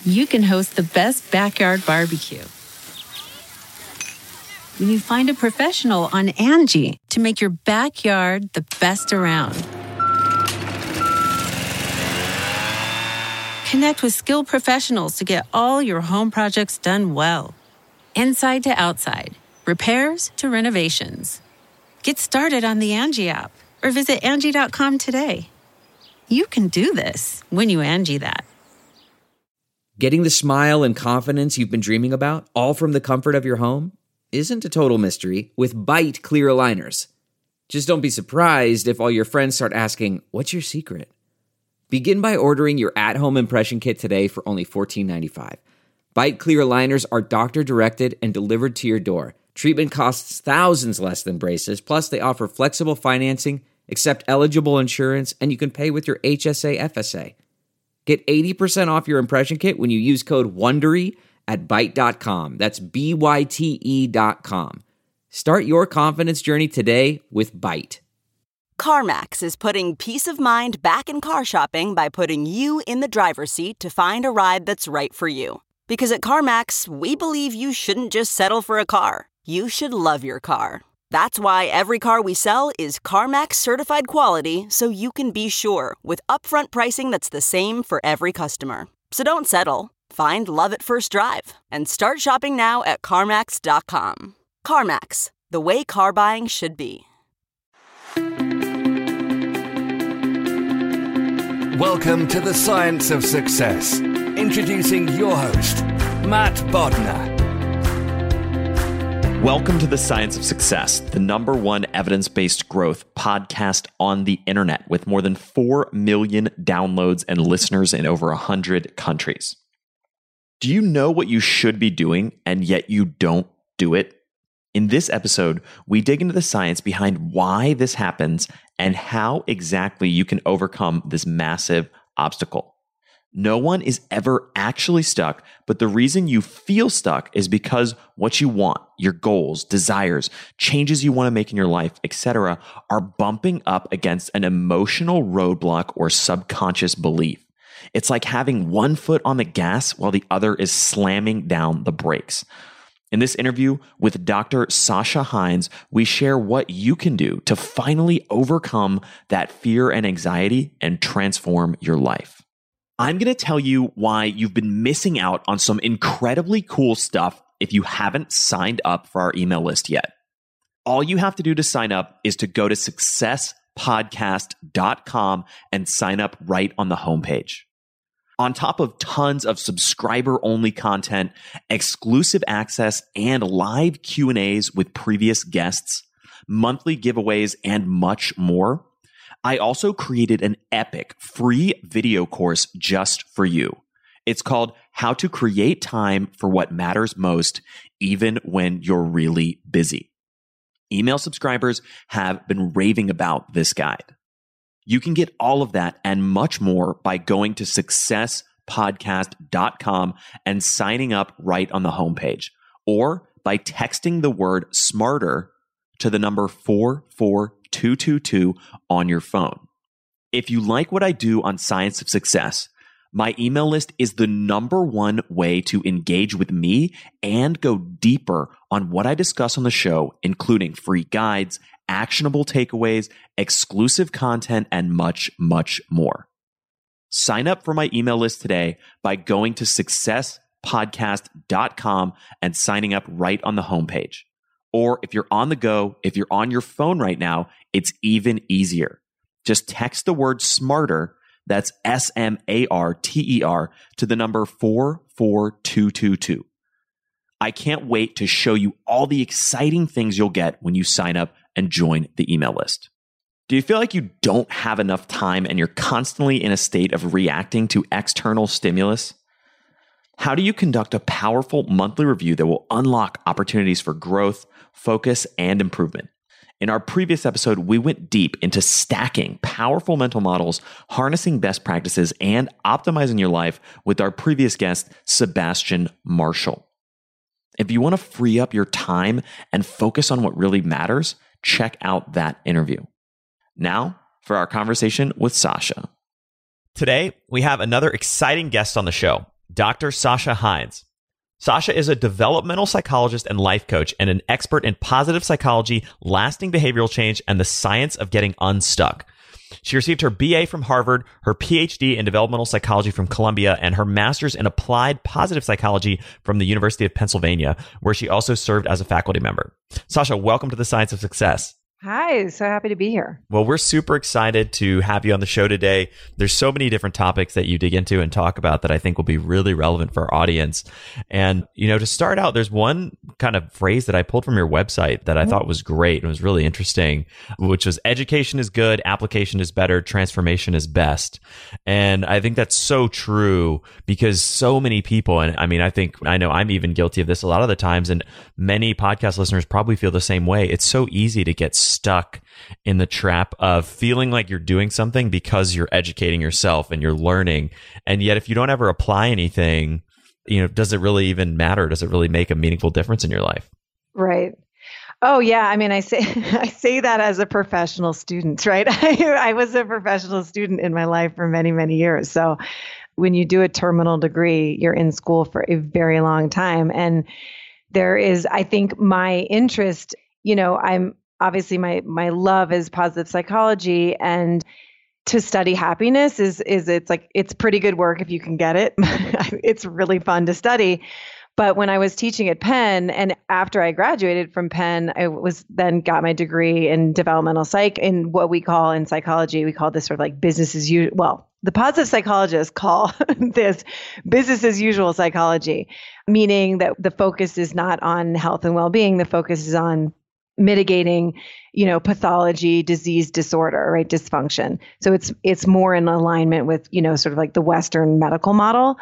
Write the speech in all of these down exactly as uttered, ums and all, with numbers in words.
you can host the best backyard barbecue. When you find a professional on Angie to make your backyard the best around. Connect with skilled professionals to get all your home projects done well. Inside to outside, repairs to renovations. Get started on the Angie app or visit Angie dot com today. You can do this when you Angie that. Getting the smile and confidence you've been dreaming about, all from the comfort of your home, isn't a total mystery with Byte clear aligners. Just don't be surprised if all your friends start asking, "What's your secret?" Begin by ordering your at-home impression kit today for only fourteen ninety-five. Byte clear aligners are doctor-directed and delivered to your door. Treatment costs thousands less than braces, plus they offer flexible financing, accept eligible insurance, and you can pay with your H S A F S A. Get eighty percent off your impression kit when you use code WONDERY at byte dot com. That's B Y T E dot com. Start your confidence journey today with Byte. CarMax is putting peace of mind back in car shopping by putting you in the driver's seat to find a ride that's right for you. Because at CarMax, we believe you shouldn't just settle for a car. You should love your car. That's why every car we sell is CarMax certified quality, so you can be sure with upfront pricing that's the same for every customer. So don't settle. Find love at first drive and start shopping now at CarMax dot com. CarMax, the way car buying should be. Welcome to the Science of Success. Introducing your host, Matt Bodnar. Welcome to the Science of Success, the number one evidence-based growth podcast on the internet with more than four million downloads and listeners in over one hundred countries. Do you know what you should be doing and yet you don't do it? In this episode, we dig into the science behind why this happens and how exactly you can overcome this massive obstacle. No one is ever actually stuck, but the reason you feel stuck is because what you want, your goals, desires, changes you want to make in your life, et cetera, are bumping up against an emotional roadblock or subconscious belief. It's like having one foot on the gas while the other is slamming down the brakes. In this interview with Doctor Sasha Hines, we share what you can do to finally overcome that fear and anxiety and transform your life. I'm going to tell you why you've been missing out on some incredibly cool stuff if you haven't signed up for our email list yet. All you have to do to sign up is to go to success podcast dot com and sign up right on the homepage. On top of tons of subscriber-only content, exclusive access, and live Q and A's with previous guests, monthly giveaways, and much more, I also created an epic free video course just for you. It's called How to Create Time for What Matters Most, Even When You're Really Busy. Email subscribers have been raving about this guide. You can get all of that and much more by going to success podcast dot com and signing up right on the homepage, or by texting the word SMARTER to the number four four two two two on your phone. If you like what I do on Science of Success, my email list is the number one way to engage with me and go deeper on what I discuss on the show, including free guides, actionable takeaways, exclusive content, and much, much more. Sign up for my email list today by going to success podcast dot com and signing up right on the homepage. Or if you're on the go, if you're on your phone right now, it's even easier. Just text the word SMARTER, that's S M A R T E R, to the number four four two two two. I can't wait to show you all the exciting things you'll get when you sign up and join the email list. Do you feel like you don't have enough time and you're constantly in a state of reacting to external stimulus? How do you conduct a powerful monthly review that will unlock opportunities for growth, focus, and improvement? In our previous episode, we went deep into stacking powerful mental models, harnessing best practices, and optimizing your life with our previous guest, Sebastian Marshall. If you want to free up your time and focus on what really matters, check out that interview. Now, for our conversation with Sasha. Today, we have another exciting guest on the show. Doctor Sasha Hines. Sasha is a developmental psychologist and life coach and an expert in positive psychology, lasting behavioral change, and the science of getting unstuck. She received her B A from Harvard, her P H D in developmental psychology from Columbia, and her master's in applied positive psychology from the University of Pennsylvania, where she also served as a faculty member. Sasha, welcome to the Science of Success. Hi, so happy to be here. Well, we're super excited to have you on the show today. There's so many different topics that you dig into and talk about that I think will be really relevant for our audience. And, you know, to start out, there's one kind of phrase that I pulled from your website that I thought was great and was really interesting, which was education is good, application is better, transformation is best. And I think that's so true because so many people, and I mean, I think, I know I'm even guilty of this a lot of the times, and many podcast listeners probably feel the same way. It's so easy to get stuck in the trap of feeling like you're doing something because you're educating yourself and you're learning. And yet if you don't ever apply anything, you know, does it really even matter? Does it really make a meaningful difference in your life? Right. Oh yeah. I mean, I say, I say that as a professional student, right? I, I was a professional student in my life for many, many years. So when you do a terminal degree, you're in school for a very long time. And there is, I think my interest, you know, I'm, obviously, my my love is positive psychology, and to study happiness is is it's like it's pretty good work if you can get it. It's really fun to study. But when I was teaching at Penn, and after I graduated from Penn, I was then got my degree in developmental psych, in what we call in psychology, we call this sort of like business as usual. Well, the positive psychologists call this business as usual psychology, meaning that the focus is not on health and well-being. The focus is on mitigating, you know, pathology, disease, disorder, right? Dysfunction. So it's it's more in alignment with, you know, sort of like the Western medical model.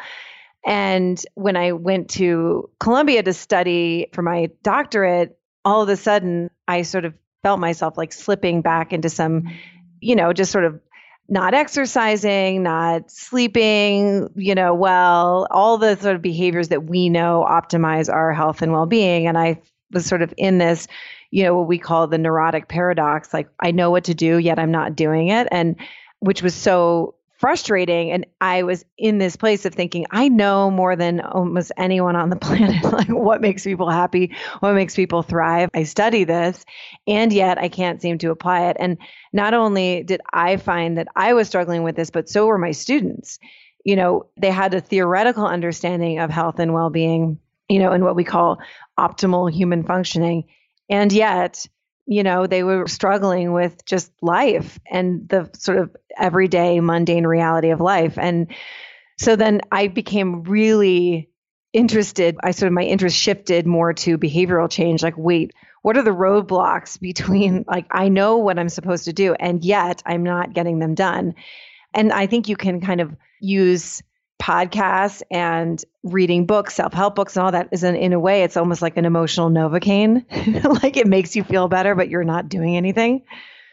And when I went to Columbia to study for my doctorate, all of a sudden I sort of felt myself like slipping back into some, you know, just sort of not exercising, not sleeping, you know, well, all the sort of behaviors that we know optimize our health and well-being. And I was sort of in this, you know, what we call the neurotic paradox. Like, I know what to do, yet I'm not doing it. And which was so frustrating. And I was in this place of thinking, I know more than almost anyone on the planet, like what makes people happy, what makes people thrive. I study this, and yet I can't seem to apply it. And not only did I find that I was struggling with this, but so were my students. You know, they had a theoretical understanding of health and well-being, you know, and what we call optimal human functioning. And yet, you know, they were struggling with just life and the sort of everyday mundane reality of life. And so then I became really interested. I sort of, my interest shifted more to behavioral change. Like, wait, what are the roadblocks between, like, I know what I'm supposed to do, and yet I'm not getting them done. And I think you can kind of use podcasts and reading books, self-help books and all that is an, in a way, it's almost like an emotional Novocaine. Like it makes you feel better, but you're not doing anything.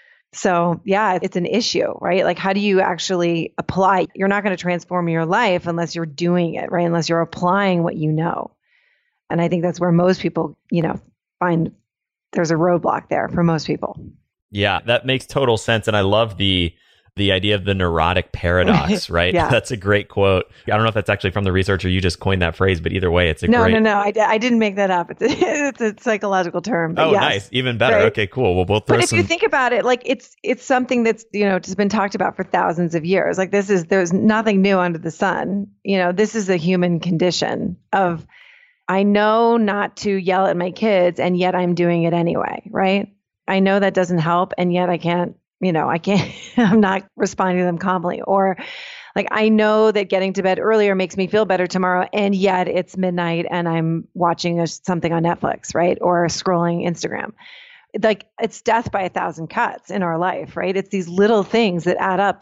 So yeah, it's an issue, right? Like, how do you actually apply? You're not going to transform your life unless you're doing it, right? Unless you're applying what you know. And I think that's where most people, you know, find there's a roadblock there for most people. Yeah, that makes total sense. And I love the the idea of the neurotic paradox, right? Yeah. That's a great quote. I don't know if that's actually from the research or you just coined that phrase, but either way, it's a no, great... No, no, no. I, I didn't make that up. It's a, it's a psychological term. Oh, yes. Nice. Even better. Right? Okay, cool. Well, we'll throw But if some... you think about it, like it's it's something that's, you know, just been talked about for thousands of years. Like this is, there's nothing new under the sun. You know, this is the human condition of, I know not to yell at my kids, and yet I'm doing it anyway, right? I know that doesn't help, and yet I can't, you know, I can't, I'm not responding to them calmly. Or like, I know that getting to bed earlier makes me feel better tomorrow, and yet it's midnight and I'm watching a, something on Netflix, right? Or scrolling Instagram. Like, it's death by a thousand cuts in our life, right? It's these little things that add up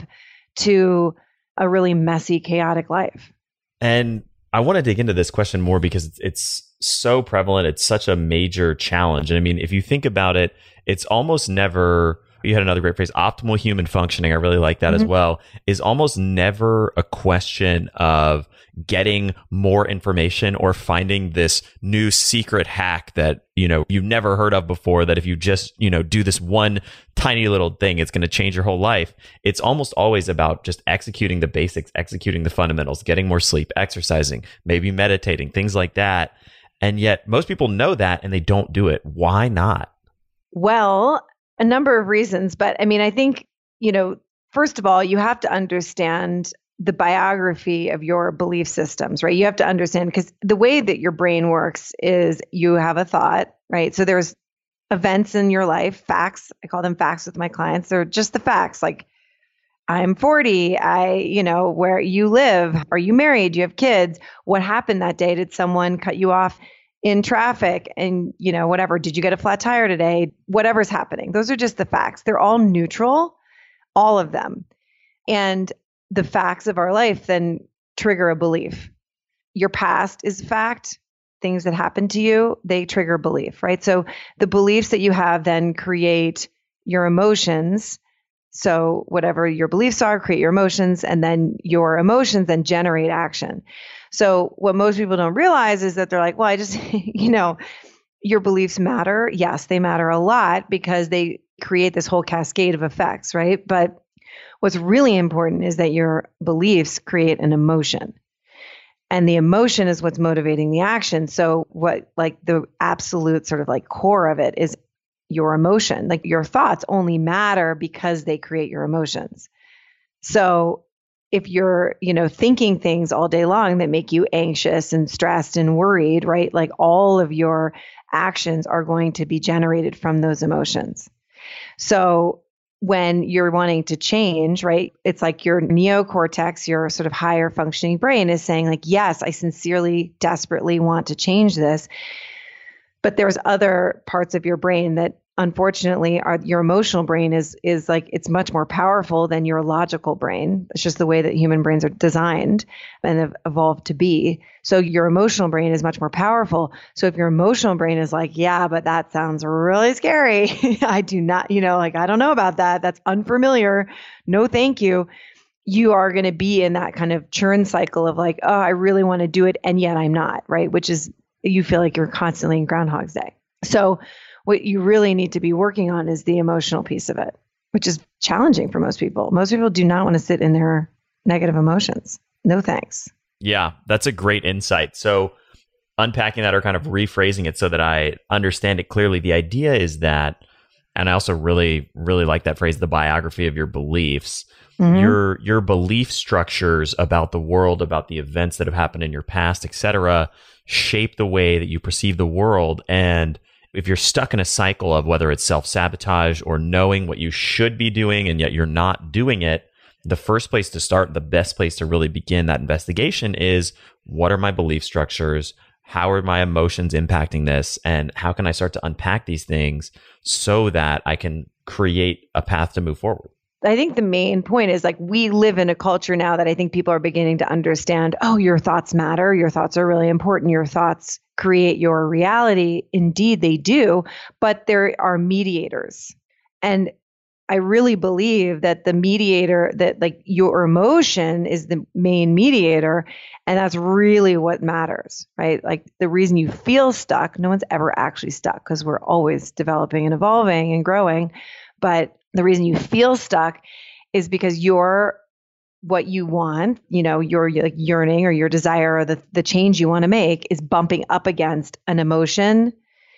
to a really messy, chaotic life. And I want to dig into this question more because it's, it's so prevalent. It's such a major challenge. And I mean, if you think about it, it's almost never... You had another great phrase, optimal human functioning. I really like that mm-hmm. as well, is almost never a question of getting more information or finding this new secret hack that, you know, you've never heard of before, that if you just, you know, do this one tiny little thing, it's going to change your whole life. It's almost always about just executing the basics, executing the fundamentals, getting more sleep, exercising, maybe meditating, things like that. And yet most people know that and they don't do it. Why not? Well, a number of reasons. But I mean, I think, you know, first of all, you have to understand the biography of your belief systems, right? You have to understand, because the way that your brain works is you have a thought, right? So there's events in your life, facts. I call them facts with my clients. They're just the facts. Like, I'm forty. I, you know, where you live. Are you married? Do you have kids? What happened that day? Did someone cut you off in traffic? And, you know, whatever. Did you get a flat tire today? Whatever's happening. Those are just the facts. They're all neutral, all of them. And the facts of our life then trigger a belief. Your past is fact. Things that happen to you, they trigger belief, right? So the beliefs that you have then create your emotions. So whatever your beliefs are, create your emotions, and then your emotions then generate action. So what most people don't realize is that they're like, well, I just, you know, your beliefs matter. Yes, they matter a lot because they create this whole cascade of effects, right? But what's really important is that your beliefs create an emotion. And the emotion is what's motivating the action. So what, like the absolute sort of like core of it is your emotion. Like your thoughts only matter because they create your emotions. So if you're, you know, thinking things all day long that make you anxious and stressed and worried, right? Like all of your actions are going to be generated from those emotions. So when you're wanting to change, right, it's like your neocortex, your sort of higher functioning brain is saying like, yes, I sincerely, desperately want to change this. But there's other parts of your brain that unfortunately are your emotional brain is is like, it's much more powerful than your logical brain. It's just the way that human brains are designed and have evolved to be. So your emotional brain is much more powerful. So if your emotional brain is like, yeah, but that sounds really scary. I do not, you know, like, I don't know about that. That's unfamiliar. No, thank you. You are going to be in that kind of churn cycle of like, oh, I really want to do it. And yet I'm not, right? Which is, you feel like you're constantly in Groundhog's Day. So what you really need to be working on is the emotional piece of it, which is challenging for most people. Most people do not want to sit in their negative emotions. No thanks. Yeah, that's a great insight. So unpacking that or kind of rephrasing it so that I understand it clearly, the idea is that, and I also really, really like that phrase, the biography of your beliefs. Mm-hmm. Your your belief structures about the world, about the events that have happened in your past, et cetera, shape the way that you perceive the world. And if you're stuck in a cycle of whether it's self-sabotage or knowing what you should be doing and yet you're not doing it, the first place to start, the best place to really begin that investigation is, what are my belief structures? How are my emotions impacting this? And how can I start to unpack these things so that I can create a path to move forward? I think the main point is like, we live in a culture now that I think people are beginning to understand, oh, your thoughts matter. Your thoughts are really important. Your thoughts create your reality. Indeed, they do. But there are mediators. And I really believe that the mediator, that like your emotion is the main mediator. And that's really what matters, right? Like the reason you feel stuck, no one's ever actually stuck because we're always developing and evolving and growing. But the reason you feel stuck is because your, what you want, you know, your like yearning or your desire or the, the change you want to make is bumping up against an emotion.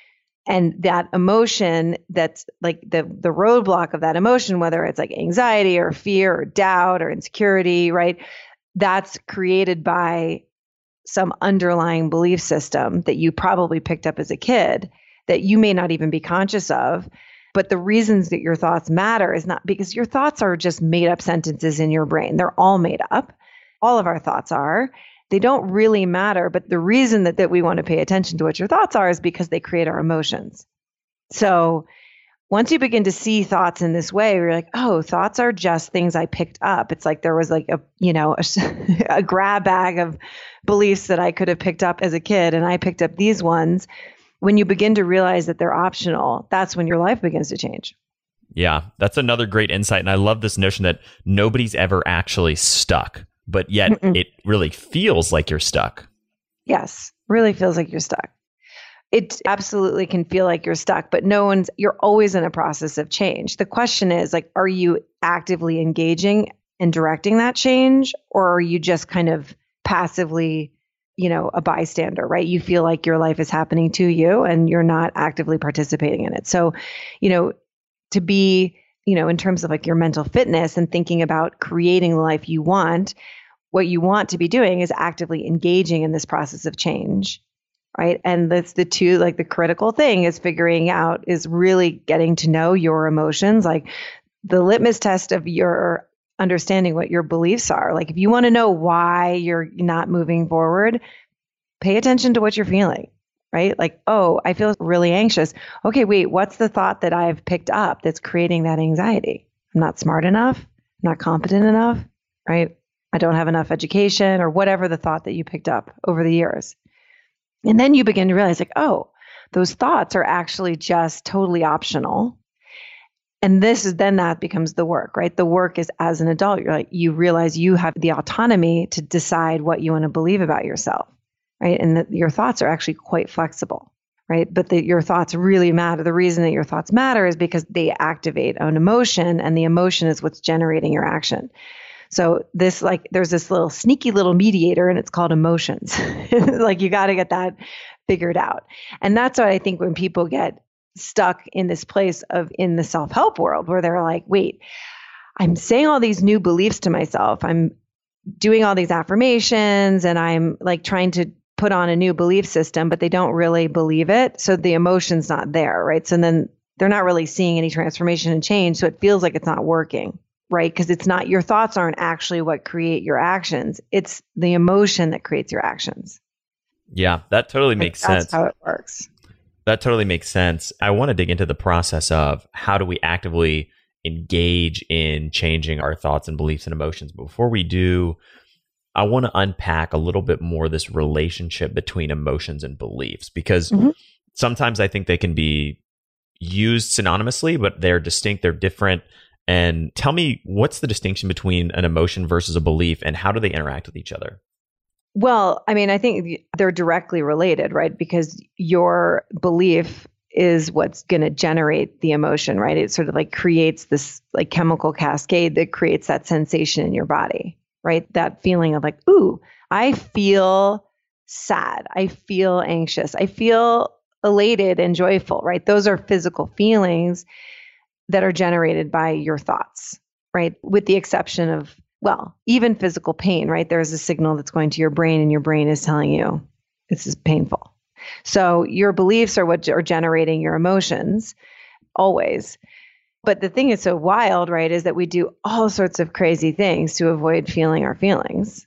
And that emotion, that's like the the roadblock of that emotion, whether it's like anxiety or fear or doubt or insecurity, right? That's created by some underlying belief system that you probably picked up as a kid that you may not even be conscious of. But the reasons that your thoughts matter is not because your thoughts are just made up sentences in your brain. They're all made up. All of our thoughts are. They don't really matter. But the reason that, that we want to pay attention to what your thoughts are is because they create our emotions. So once you begin to see thoughts in this way, you're like, oh, thoughts are just things I picked up. It's like there was like a, you know, a, a grab bag of beliefs that I could have picked up as a kid. And I picked up these ones. When you begin to realize that they're optional, that's when your life begins to change. Yeah, that's another great insight. And I love this notion that nobody's ever actually stuck. but yet Mm-mm. it really feels like you're stuck. Yes, really feels like you're stuck. It absolutely can feel like you're stuck, but no one's, you're always in a process of change. The question is like, are you actively engaging and directing that change, or are you just kind of passively, you know, a bystander, right? You feel like your life is happening to you and you're not actively participating in it. So, you know, to be, you know, in terms of like your mental fitness and thinking about creating the life you want, what you want to be doing is actively engaging in this process of change. Right. And that's the two, like the critical thing is figuring out is really getting to know your emotions, like the litmus test of your understanding what your beliefs are. Like if you want to know why you're not moving forward, pay attention to what you're feeling, right? Like, oh, I feel really anxious. Okay, wait, what's the thought that I've picked up that's creating that anxiety? I'm not smart enough. I'm not competent enough, right? I don't have enough education or whatever the thought that you picked up over the years. And then you begin to realize like, oh, those thoughts are actually just totally optional. And this is then that becomes the work, right? The work is as an adult, you're like, you realize you have the autonomy to decide what you want to believe about yourself, right? And that your thoughts are actually quite flexible, right? But that your thoughts really matter. The reason that your thoughts matter is because they activate an emotion, and the emotion is what's generating your action. So this, like, there's this little sneaky little mediator, and it's called emotions. Like you got to get that figured out. And that's what I think when people get stuck in this place of in the self-help world where they're like, wait, I'm saying all these new beliefs to myself. I'm doing all these affirmations and I'm like trying to put on a new belief system, but they don't really believe it. So the emotion's not there, right? So then they're not really seeing any transformation and change. So it feels like it's not working. Right? Because it's not, your thoughts aren't actually what create your actions. It's the emotion that creates your actions. Yeah, that totally makes like, that's sense. That's how it works. That totally makes sense. I want to dig into the process of how do we actively engage in changing our thoughts and beliefs and emotions. But before we do, I want to unpack a little bit more this relationship between emotions and beliefs, because mm-hmm. sometimes I think they can be used synonymously, but they're distinct, they're different. And tell me, what's the distinction between an emotion versus a belief, and how do they interact with each other? Well, I mean, I think they're directly related, right? Because your belief is what's going to generate the emotion, right? It sort of like creates this like chemical cascade that creates that sensation in your body, right? That feeling of like, ooh, I feel sad. I feel anxious. I feel elated and joyful, right? Those are physical feelings that are generated by your thoughts, right? With the exception of, well, even physical pain, right? There's a signal that's going to your brain and your brain is telling you this is painful. So your beliefs are what are generating your emotions always. But the thing is so wild, right, is that we do all sorts of crazy things to avoid feeling our feelings.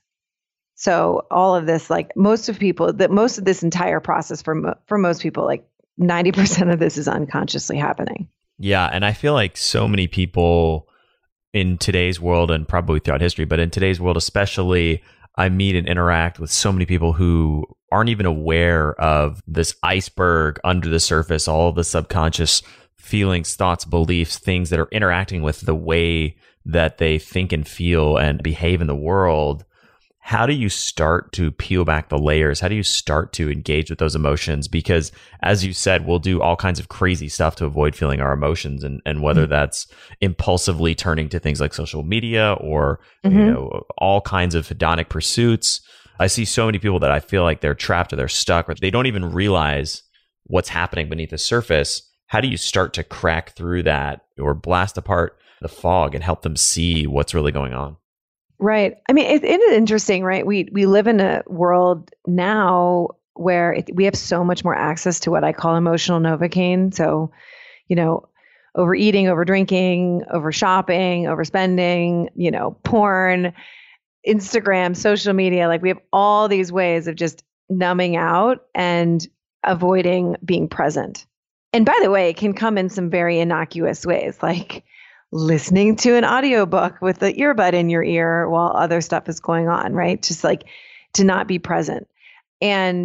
So all of this, like most of people, that most of this entire process for, mo- for most people, like ninety percent of this is unconsciously happening. Yeah. And I feel like so many people in today's world, and probably throughout history, but in today's world especially, I meet and interact with so many people who aren't even aware of this iceberg under the surface, all of the subconscious feelings, thoughts, beliefs, things that are interacting with the way that they think and feel and behave in the world. How do you start to peel back the layers? How do you start to engage with those emotions? Because as you said, we'll do all kinds of crazy stuff to avoid feeling our emotions. And, and whether mm-hmm. that's impulsively turning to things like social media or, mm-hmm. you know, all kinds of hedonic pursuits. I see so many people that I feel like they're trapped or they're stuck, or they don't even realize what's happening beneath the surface. How do you start to crack through that or blast apart the fog and help them see what's really going on? Right. I mean, it, it is interesting, right? We we live in a world now where it, we have so much more access to what I call emotional Novocaine. So, you know, overeating, over drinking, over shopping, overspending, you know, porn, Instagram, social media. Like we have all these ways of just numbing out and avoiding being present. And by the way, it can come in some very innocuous ways, like listening to an audiobook with the earbud in your ear while other stuff is going on, right? Just like to not be present. And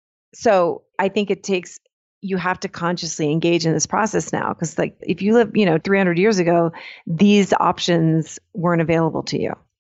so I think it takes, you have to consciously engage in this process now. Because like if you live, you know, three hundred years ago, these options weren't available to you,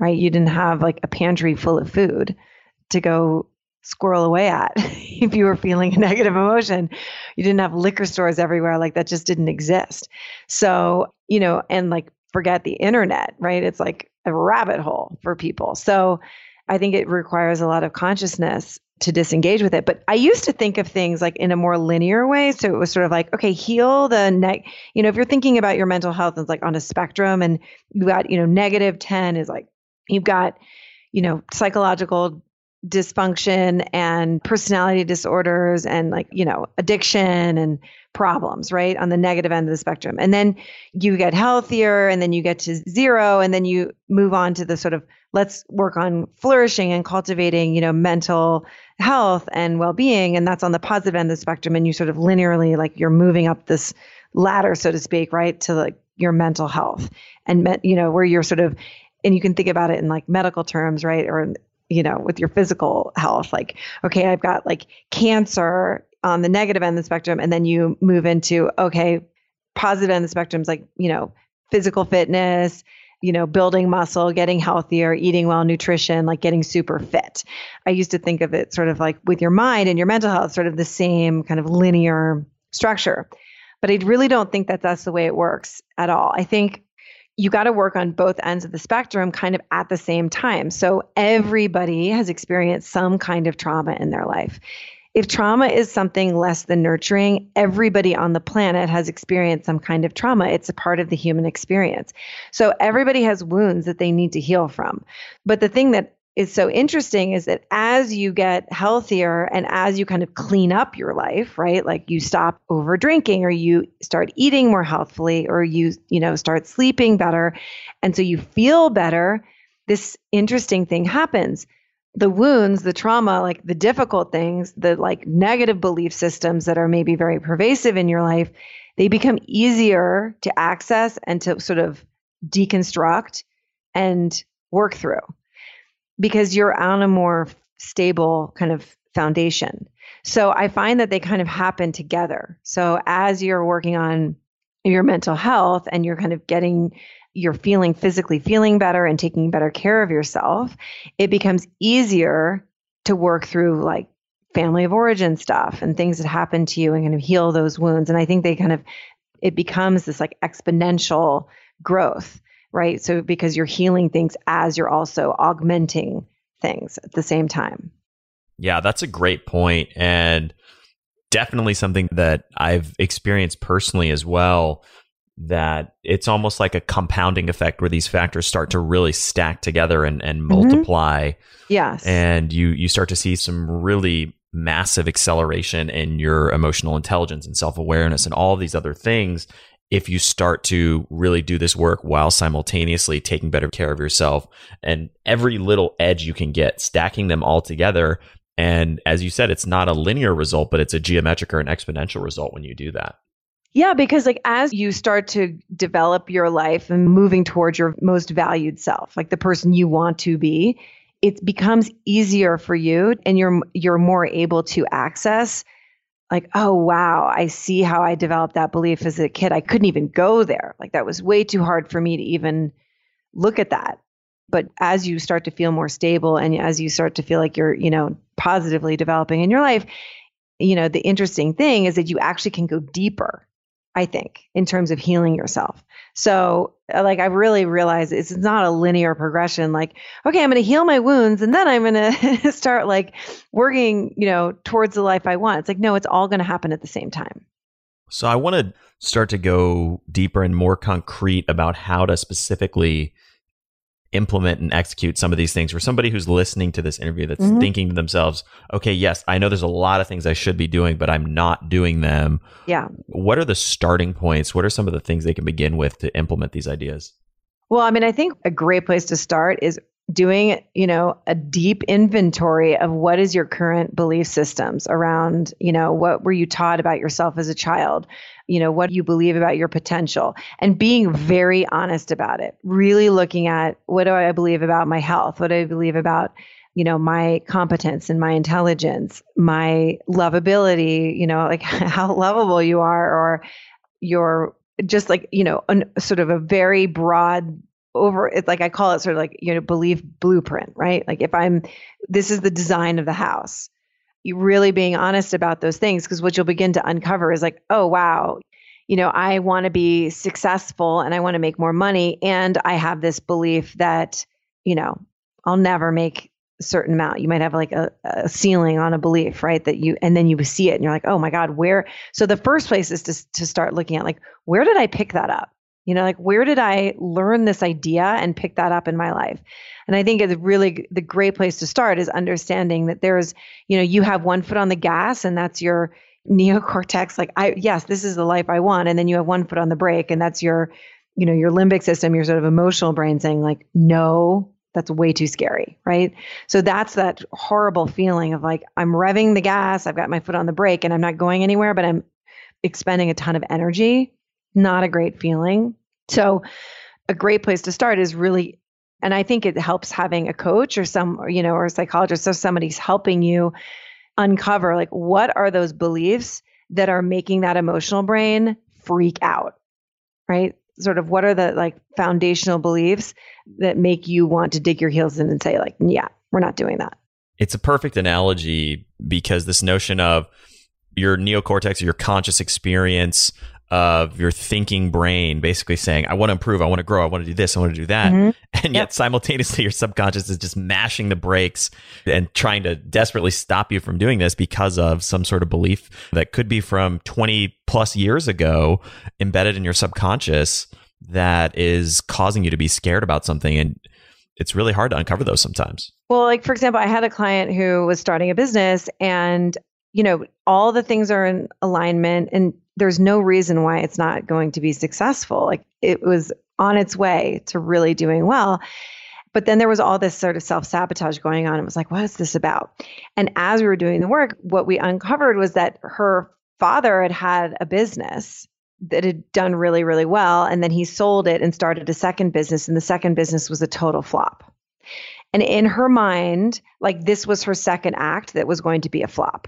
right? You didn't have like a pantry full of food to go squirrel away at if you were feeling a negative emotion. You didn't have liquor stores everywhere. Like that just didn't exist. So, you know, and like forget the internet, right? It's like a rabbit hole for people. So I think it requires a lot of consciousness to disengage with it. But I used to think of things like in a more linear way. So it was sort of like, okay, heal the neck. You know, if you're thinking about your mental health, it's like on a spectrum, and you got, you know, negative ten is like, you've got, you know, psychological dysfunction and personality disorders and like, you know, addiction and problems, right? On the negative end of the spectrum. And then you get healthier, and then you get to zero, and then you move on to the sort of, let's work on flourishing and cultivating, you know, mental health and well-being. And that's on the positive end of the spectrum. And you sort of linearly, like you're moving up this ladder, so to speak, right? To like your mental health and, me- you know, where you're sort of, and you can think about it in like medical terms, right? Or, you know, with your physical health, like, okay, I've got like cancer on the negative end of the spectrum. And then you move into, okay, positive end of the spectrum is like, you know, physical fitness, you know, building muscle, getting healthier, eating well, nutrition, like getting super fit. I used to think of it sort of like with your mind and your mental health, sort of the same kind of linear structure. But I really don't think that that's the way it works at all. I think you got to work on both ends of the spectrum kind of at the same time. So everybody has experienced some kind of trauma in their life. If trauma is something less than nurturing, everybody on the planet has experienced some kind of trauma. It's a part of the human experience. So everybody has wounds that they need to heal from. But the thing that is so interesting is that as you get healthier and as you kind of clean up your life, right? Like you stop over drinking, or you start eating more healthfully, or you, you know, start sleeping better. And so you feel better. This interesting thing happens. The wounds, the trauma, like the difficult things, the like negative belief systems that are maybe very pervasive in your life, they become easier to access and to sort of deconstruct and work through, because you're on a more stable kind of foundation. So I find that they kind of happen together. So as you're working on your mental health and you're kind of getting, you're feeling physically feeling better and taking better care of yourself, it becomes easier to work through like family of origin stuff and things that happen to you and kind of heal those wounds. And I think they kind of, it becomes this like exponential growth. Right. So because you're healing things as you're also augmenting things at the same time. Yeah, that's a great point. And definitely something that I've experienced personally as well, that it's almost like a compounding effect where these factors start to really stack together and, and multiply. Mm-hmm. Yes. And you, you start to see some really massive acceleration in your emotional intelligence and self-awareness and all these other things, if you start to really do this work while simultaneously taking better care of yourself, and every little edge you can get, stacking them all together. And as you said, it's not a linear result, but it's a geometric or an exponential result when you do that. Yeah, because like as you start to develop your life and moving towards your most valued self, like the person you want to be, it becomes easier for you, and you're you're more able to access like, oh, wow, I see how I developed that belief as a kid. I couldn't even go there. Like that was way too hard for me to even look at that. But as you start to feel more stable and as you start to feel like you're, you know, positively developing in your life, you know, the interesting thing is that you actually can go deeper, I think, in terms of healing yourself. So like I really realized it's not a linear progression. Like, okay, I'm going to heal my wounds and then I'm going to start like working, you know, towards the life I want. It's like, no, it's all going to happen at the same time. So I want to start to go deeper and more concrete about how to specifically implement and execute some of these things for somebody who's listening to this interview that's mm-hmm. thinking to themselves, okay, yes, I know there's a lot of things I should be doing, but I'm not doing them. Yeah. What are the starting points? What are some of the things they can begin with to implement these ideas? Well, I mean, I think a great place to start is doing, you know, a deep inventory of what is your current belief systems around, you know, what were you taught about yourself as a child? You know, what do you believe about your potential, and being very honest about it, really looking at what do I believe about my health? What do I believe about, you know, my competence and my intelligence, my lovability, you know, like how lovable you are, or your just like, you know, an, sort of a very broad over, it's like I call it sort of like, you know, belief blueprint, right? Like if I'm, this is the design of the house. You really being honest about those things, because what you'll begin to uncover is like, oh, wow, you know, I want to be successful and I want to make more money. And I have this belief that, you know, I'll never make a certain amount. You might have like a, a ceiling on a belief, right? That you, and then you see it and you're like, oh my God, where? So the first place is to, to start looking at like, where did I pick that up? You know, like where did I learn this idea and pick that up in my life? And I think it's really the great place to start is understanding that there's, you know, you have one foot on the gas and that's your neocortex. Like, I, yes, this is the life I want. And then you have one foot on the brake and that's your, you know, your limbic system, your sort of emotional brain saying like, no, that's way too scary. Right. So that's that horrible feeling of like, I'm revving the gas, I've got my foot on the brake and I'm not going anywhere, but I'm expending a ton of energy. Not a great feeling. So a great place to start is really, and I think it helps having a coach or some, you know, or a psychologist, so somebody's helping you uncover like, what are those beliefs that are making that emotional brain freak out, right? Sort of what are the like foundational beliefs that make you want to dig your heels in and say like, yeah, we're not doing that. It's a perfect analogy because this notion of your neocortex or your conscious experience of your thinking brain basically saying, I want to improve, I want to grow, I want to do this, I want to do that. Mm-hmm. And yet yep. simultaneously your subconscious is just mashing the brakes and trying to desperately stop you from doing this because of some sort of belief that could be from twenty plus years ago embedded in your subconscious that is causing you to be scared about something. And it's really hard to uncover those sometimes. Well, like, for example, I had a client who was starting a business and, you know, all the things are in alignment and there's no reason why it's not going to be successful. Like it was on its way to really doing well. But then there was all this sort of self-sabotage going on. It was like, what is this about? And as we were doing the work, what we uncovered was that her father had had a business that had done really, really well. And then he sold it and started a second business. And the second business was a total flop. And in her mind, like this was her second act that was going to be a flop.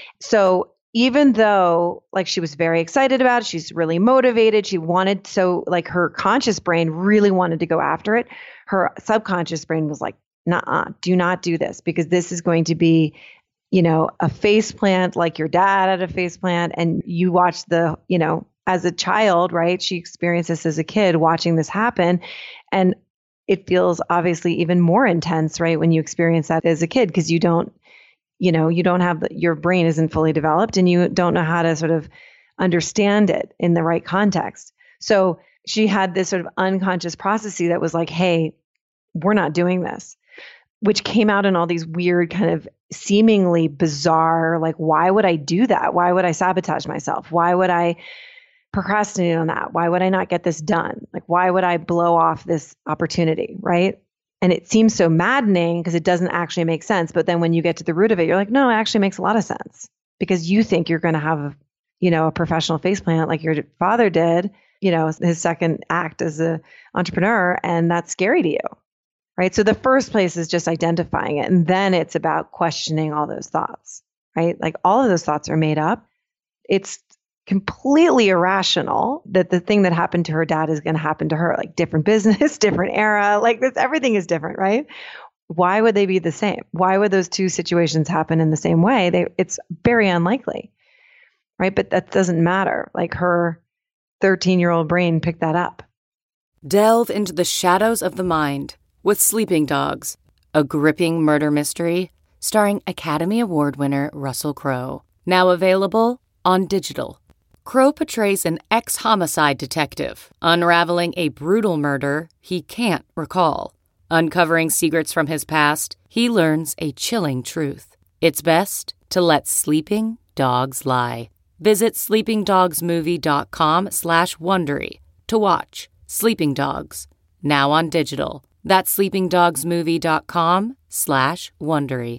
So even though like she was very excited about it, she's really motivated, she wanted, so like her conscious brain really wanted to go after it. Her subconscious brain was like, nuh-uh, do not do this because this is going to be, you know, a face plant like your dad had a face plant. And you watch the, you know, as a child, right? She experienced this as a kid watching this happen. And it feels obviously even more intense, right? When you experience that as a kid, because you don't, you know, you don't have, the, your brain isn't fully developed and you don't know how to sort of understand it in the right context. So she had this sort of unconscious processing that was like, hey, we're not doing this, which came out in all these weird kind of seemingly bizarre, like, why would I do that? Why would I sabotage myself? Why would I procrastinate on that? Why would I not get this done? Like, why would I blow off this opportunity? Right. And it seems so maddening because it doesn't actually make sense. But then when you get to the root of it, you're like, no, it actually makes a lot of sense because you think you're going to have, you know, a professional faceplant like your father did, you know, his second act as an entrepreneur. And that's scary to you. Right. So the first place is just identifying it. And then it's about questioning all those thoughts, right? Like all of those thoughts are made up. It's completely irrational that the thing that happened to her dad is going to happen to her, like different business, different era, like this, everything is different, right? Why would they be the same? Why would those two situations happen in the same way? They, it's very unlikely, right? But that doesn't matter. Like her thirteen-year-old brain picked that up. Delve into the shadows of the mind with Sleeping Dogs, a gripping murder mystery starring Academy Award winner Russell Crowe. Now available on digital. Crowe portrays an ex-homicide detective unraveling a brutal murder he can't recall. Uncovering secrets from his past, he learns a chilling truth. It's best to let sleeping dogs lie. Visit sleepingdogsmovie.com slash Wondery to watch Sleeping Dogs, now on digital. That's sleepingdogsmovie.com slash Wondery.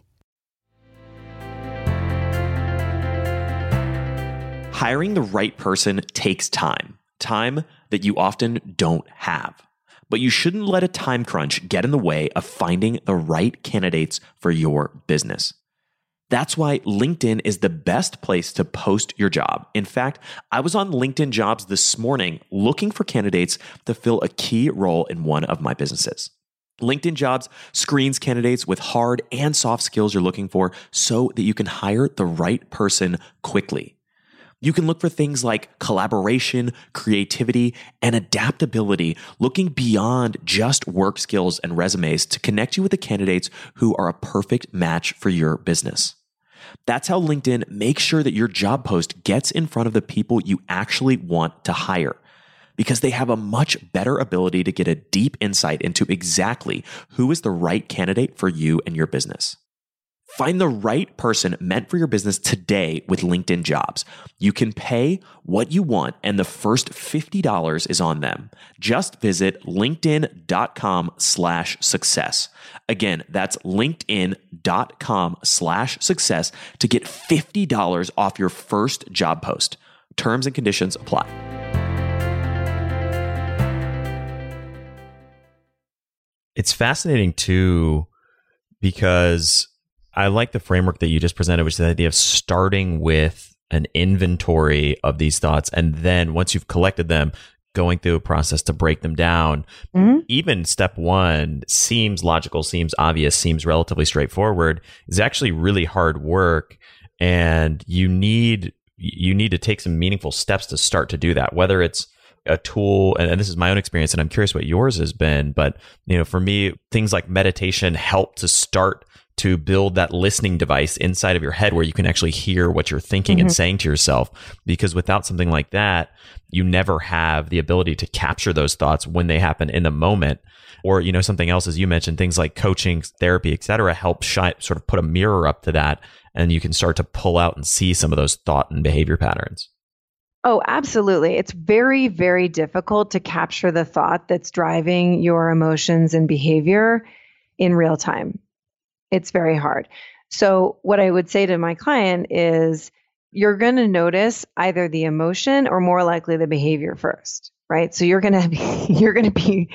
Hiring the right person takes time, time that you often don't have. But you shouldn't let a time crunch get in the way of finding the right candidates for your business. That's why LinkedIn is the best place to post your job. In fact, I was on LinkedIn Jobs this morning looking for candidates to fill a key role in one of my businesses. LinkedIn Jobs screens candidates with hard and soft skills you're looking for so that you can hire the right person quickly. You can look for things like collaboration, creativity, and adaptability, looking beyond just work skills and resumes to connect you with the candidates who are a perfect match for your business. That's how LinkedIn makes sure that your job post gets in front of the people you actually want to hire, because they have a much better ability to get a deep insight into exactly who is the right candidate for you and your business. Find the right person meant for your business today with LinkedIn Jobs. You can pay what you want, and the first fifty dollars is on them. Just visit linkedin.com slash success. Again, that's linkedin.com slash success to get fifty dollars off your first job post. Terms and conditions apply. It's fascinating too, because I like the framework that you just presented, which is the idea of starting with an inventory of these thoughts. And then once you've collected them, going through a process to break them down. Mm-hmm. Even step one seems logical, seems obvious, seems relatively straightforward. It's actually really hard work. And you need, you need to take some meaningful steps to start to do that, whether it's a tool, and, and this is my own experience, and I'm curious what yours has been. But, you know, for me, things like meditation help to start to build that listening device inside of your head where you can actually hear what you're thinking mm-hmm. and saying to yourself. Because without something like that, you never have the ability to capture those thoughts when they happen in the moment. Or, you know, something else, as you mentioned, things like coaching, therapy, et cetera, help shine, sort of put a mirror up to that. And you can start to pull out and see some of those thought and behavior patterns. Oh, absolutely. It's very, very difficult to capture the thought that's driving your emotions and behavior in real time. It's very hard. So what I would say to my client is you're going to notice either the emotion or more likely the behavior first, right? So you're going to be, you're going to be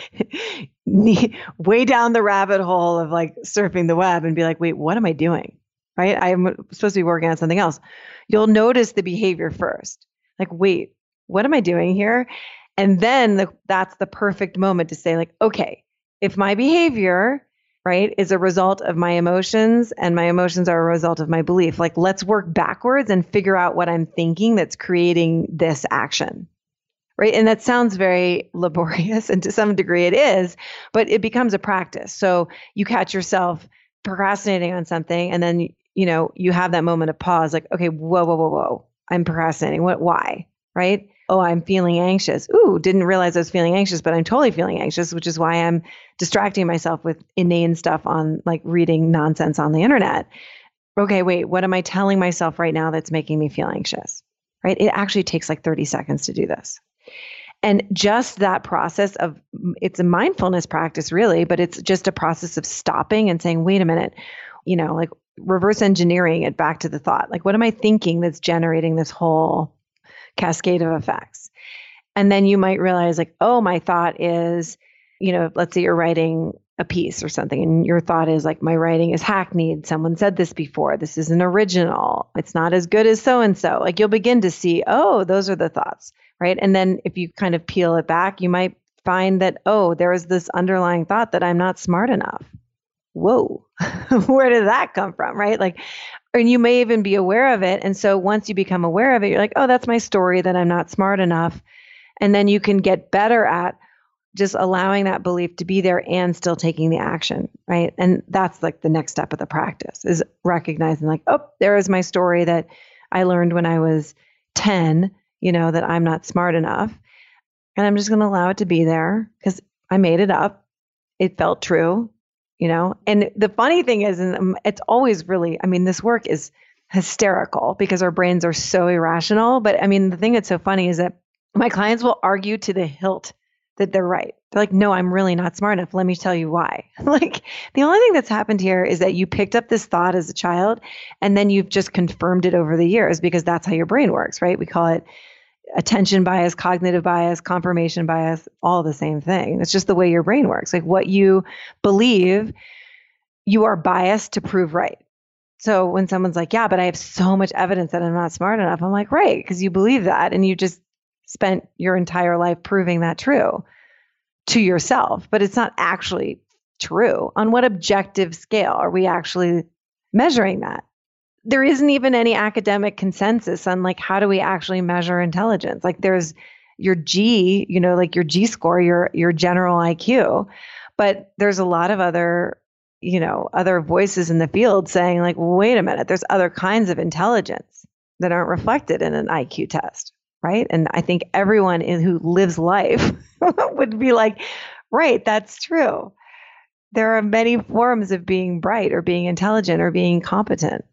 way down the rabbit hole of like surfing the web and be like, wait, what am I doing? Right? I'm supposed to be working on something else. You'll notice the behavior first. Like, wait, what am I doing here? And then the, that's the perfect moment to say like, okay, if my behavior, right, is a result of my emotions and my emotions are a result of my belief, like let's work backwards and figure out what I'm thinking that's creating this action, right? And that sounds very laborious, and to some degree it is, but it becomes a practice. So you catch yourself procrastinating on something, and then, you know, you have that moment of pause, like, okay, whoa, whoa, whoa, whoa. I'm procrastinating. What, why? Right? Oh, I'm feeling anxious. Ooh, didn't realize I was feeling anxious, but I'm totally feeling anxious, which is why I'm distracting myself with inane stuff on like reading nonsense on the internet. Okay, wait, what am I telling myself right now that's making me feel anxious? Right? It actually takes like thirty seconds to do this. And just that process of, it's a mindfulness practice really, but it's just a process of stopping and saying, wait a minute, you know, like reverse engineering it back to the thought. Like, what am I thinking that's generating this whole cascade of effects? And then you might realize like, oh, my thought is, you know, let's say you're writing a piece or something and your thought is like, my writing is hackneyed. Someone said this before. This isn't original. It's not as good as so-and-so. Like you'll begin to see, oh, those are the thoughts, right? And then if you kind of peel it back, you might find that, oh, there is this underlying thought that I'm not smart enough. Whoa, where did that come from? Right? Like, and you may even be aware of it. And so once you become aware of it, you're like, oh, that's my story that I'm not smart enough. And then you can get better at just allowing that belief to be there and still taking the action. Right. And that's like the next step of the practice is recognizing like, oh, there is my story that I learned when I was ten, you know, that I'm not smart enough. And I'm just going to allow it to be there because I made it up. It felt true. You know, and the funny thing is, and it's always really, I mean, this work is hysterical because our brains are so irrational. But I mean, the thing that's so funny is that my clients will argue to the hilt that they're right. They're like, no, I'm really not smart enough. Let me tell you why. Like the only thing that's happened here is that you picked up this thought as a child and then you've just confirmed it over the years because that's how your brain works, right? We call it attention bias, cognitive bias, confirmation bias, all the same thing. It's just the way your brain works. Like what you believe, you are biased to prove right. So when someone's like, yeah, but I have so much evidence that I'm not smart enough, I'm like, right, because you believe that and you just spent your entire life proving that true to yourself, but it's not actually true. On what objective scale are we actually measuring that? There isn't even any academic consensus on like, how do we actually measure intelligence? Like there's your G, you know, like your G score, your, your general I Q, but there's a lot of other, you know, other voices in the field saying like, wait a minute, there's other kinds of intelligence that aren't reflected in an I Q test, right? And I think everyone in, who lives life would be like, right, that's true. There are many forms of being bright or being intelligent or being competent.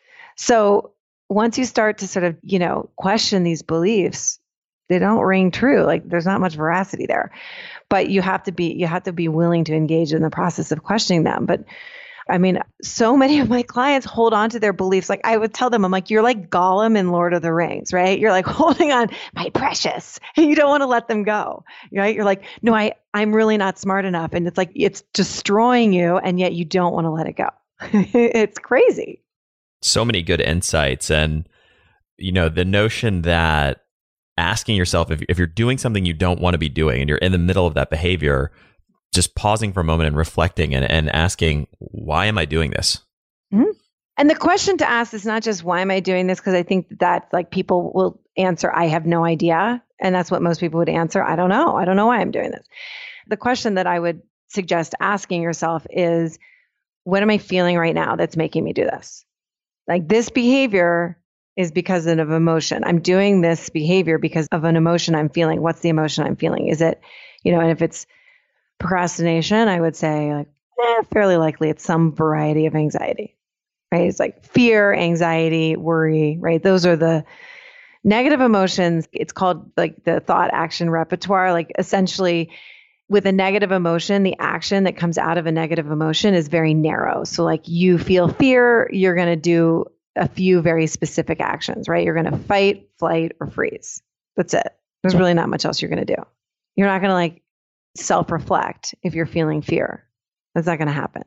So once you start to sort of, you know, question these beliefs, they don't ring true. Like there's not much veracity there, but you have to be, you have to be willing to engage in the process of questioning them. But I mean, so many of my clients hold on to their beliefs. Like I would tell them, I'm like, you're like Gollum in Lord of the Rings, right? You're like holding on, my precious, and you don't want to let them go, right? You're like, no, I, I'm really not smart enough. And it's like, it's destroying you. And yet you don't want to let it go. It's crazy. So many good insights. And, you know, the notion that asking yourself if, if you're doing something you don't want to be doing and you're in the middle of that behavior, just pausing for a moment and reflecting and, and asking, why am I doing this? Mm-hmm. And the question to ask is not just, why am I doing this? Because I think that like people will answer, I have no idea. And that's what most people would answer. I don't know. I don't know why I'm doing this. The question that I would suggest asking yourself is, what am I feeling right now that's making me do this? Like this behavior is because of emotion. I'm doing this behavior because of an emotion I'm feeling. What's the emotion I'm feeling? Is it, you know, and if it's procrastination, I would say like, eh, fairly likely it's some variety of anxiety, right? It's like fear, anxiety, worry, right? Those are the negative emotions. It's called like the thought action repertoire. Like essentially with a negative emotion, the action that comes out of a negative emotion is very narrow. So like you feel fear, you're going to do a few very specific actions, right? You're going to fight, flight, or freeze. That's it. There's really not much else you're going to do. You're not going to like self-reflect if you're feeling fear. That's not going to happen.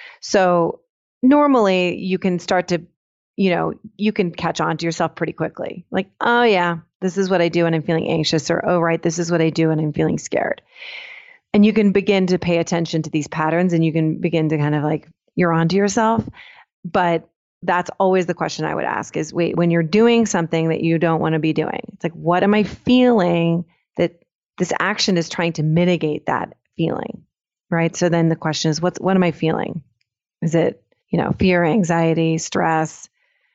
So normally you can start to, you know, you can catch on to yourself pretty quickly. Like, oh yeah, this is what I do when I'm feeling anxious, or, oh, right, this is what I do when I'm feeling scared. And you can begin to pay attention to these patterns and you can begin to kind of like, you're onto yourself. But that's always the question I would ask is, wait, when you're doing something that you don't want to be doing, it's like, what am I feeling that this action is trying to mitigate that feeling, right? So then the question is, what's, what am I feeling? Is it, you know, fear, anxiety, stress,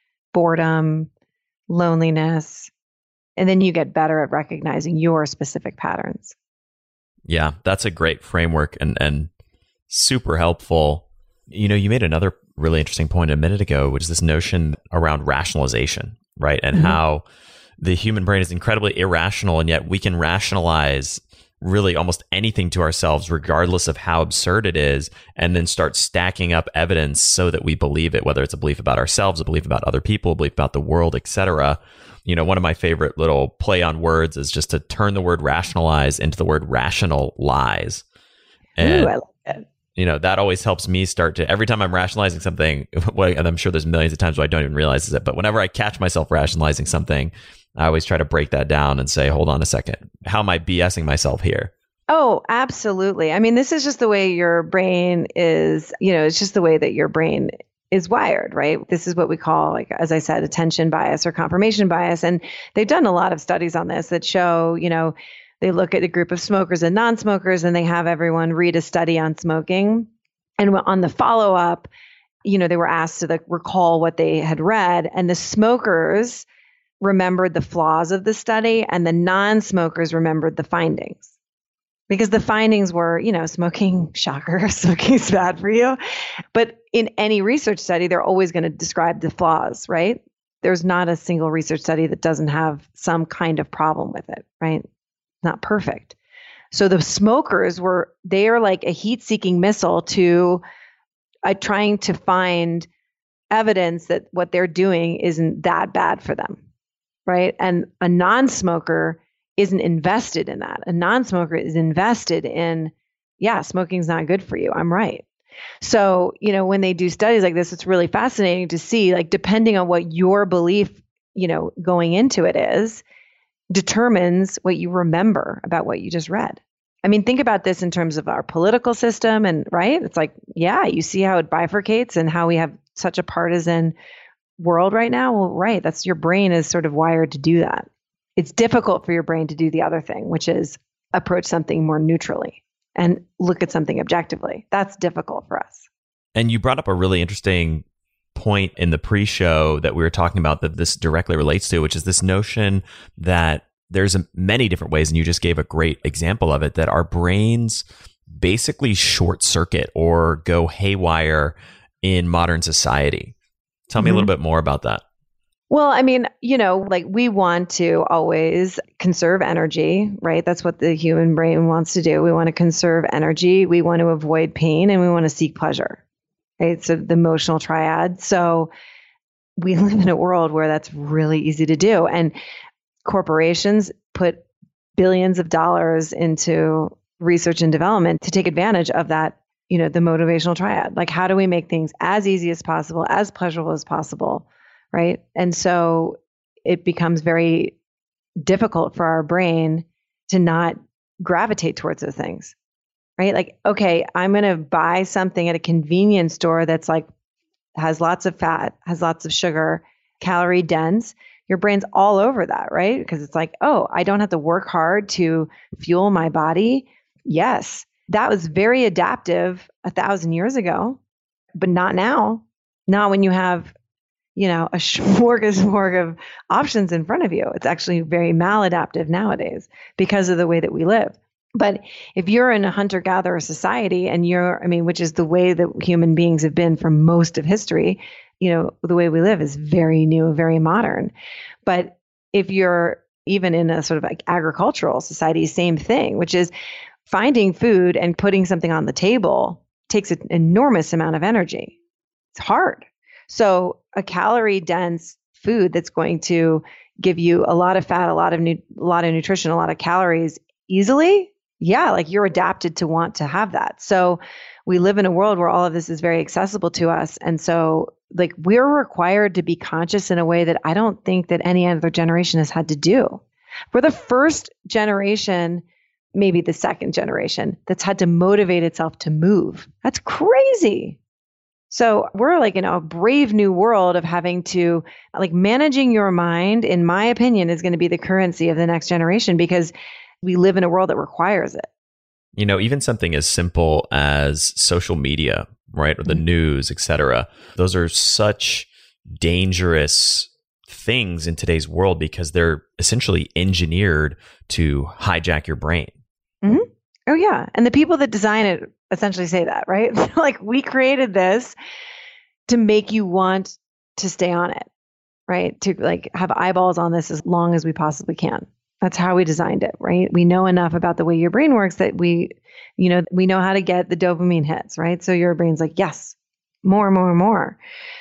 boredom, loneliness? And then you get better at recognizing your specific patterns. Yeah, that's a great framework and, and super helpful. You know, you made another really interesting point a minute ago, which is this notion around rationalization, right? And mm-hmm. how the human brain is incredibly irrational, and yet we can rationalize really almost anything to ourselves, regardless of how absurd it is, and then start stacking up evidence so that we believe it, whether it's a belief about ourselves, a belief about other people, a belief about the world, et cetera. You know, one of my favorite little play on words is just to turn the word rationalize into the word rational lies. And, Ooh, I like that. You know, that always helps me start to, every time I'm rationalizing something, and I'm sure there's millions of times where I don't even realize it, but whenever I catch myself rationalizing something, I always try to break that down and say, hold on a second, how am I BSing myself here? Oh, absolutely. I mean, this is just the way your brain is, you know, it's just the way that your brain is wired, right? This is what we call, like, as I said, attention bias or confirmation bias. And they've done a lot of studies on this that show, you know, they look at a group of smokers and non-smokers and they have everyone read a study on smoking. And on the follow-up, you know, they were asked to like recall what they had read, and the smokers remembered the flaws of the study and the non-smokers remembered the findings. Because the findings were, you know, smoking, shocker, smoking is bad for you. But in any research study, they're always going to describe the flaws, right? There's not a single research study that doesn't have some kind of problem with it, right? Not perfect. So the smokers were, they are like a heat-seeking missile to uh, trying to find evidence that what they're doing isn't that bad for them, right? And a non-smoker isn't invested in that. A non-smoker is invested in, yeah, smoking's not good for you. I'm right. So, you know, when they do studies like this, it's really fascinating to see, like, depending on what your belief, you know, going into it is, determines what you remember about what you just read. I mean, think about this in terms of our political system, and right? It's like, yeah, you see how it bifurcates and how we have such a partisan world right now. Well, right. That's your brain is sort of wired to do that. It's difficult for your brain to do the other thing, which is approach something more neutrally and look at something objectively. That's difficult for us. And you brought up a really interesting point in the pre-show that we were talking about that this directly relates to, which is this notion that there's a, many different ways, and you just gave a great example of it, that our brains basically short circuit or go haywire in modern society. Tell me mm-hmm. a little bit more about that. Well, I mean, you know, like we want to always conserve energy, right? That's what the human brain wants to do. We want to conserve energy. We want to avoid pain, and we want to seek pleasure, right? So the emotional triad. So we live in a world where that's really easy to do. And corporations put billions of dollars into research and development to take advantage of that, you know, the motivational triad. Like, how do we make things as easy as possible, as pleasurable as possible? Right. And so it becomes very difficult for our brain to not gravitate towards those things. Right. Like, okay, I'm going to buy something at a convenience store that's like, has lots of fat, has lots of sugar, calorie dense. Your brain's all over that, right? Because it's like, oh, I don't have to work hard to fuel my body. Yes, that was very adaptive a thousand years ago, but not now. Not when you have, you know, a smorgasbord of options in front of you. It's actually very maladaptive nowadays because of the way that we live. But if you're in a hunter-gatherer society and you're, I mean, which is the way that human beings have been for most of history, you know, the way we live is very new, very modern. But if you're even in a sort of like agricultural society, same thing, which is finding food and putting something on the table takes an enormous amount of energy. It's hard. So a calorie dense food that's going to give you a lot of fat, a lot of nu- a lot of nutrition, a lot of calories easily, yeah, like you're adapted to want to have that. So we live in a world where all of this is very accessible to us. And so like we're required to be conscious in a way that I don't think that any other generation has had to do. We're the first generation, maybe the second generation, that's had to motivate itself to move. That's crazy. So we're like in a brave new world of having to, like, managing your mind, in my opinion, is going to be the currency of the next generation because we live in a world that requires it. You know, even something as simple as social media, right? Or the mm-hmm. news, et cetera. Those are such dangerous things in today's world because they're essentially engineered to hijack your brain. Mm-hmm. Oh, yeah. And the people that design it essentially say that, right? Like, we created this to make you want to stay on it, right? To like have eyeballs on this as long as we possibly can. That's how we designed it, right? We know enough about the way your brain works that we, you know, we know how to get the dopamine hits, right? So your brain's like, yes, more, more, more.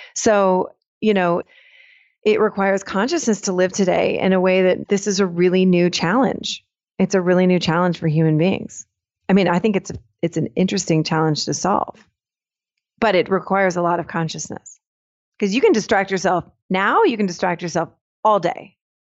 So, you know, it requires consciousness to live today in a way that this is a really new challenge. It's a really new challenge for human beings. I mean, I think it's a, it's an interesting challenge to solve, but it requires a lot of consciousness because you can distract yourself now, you can distract yourself all day.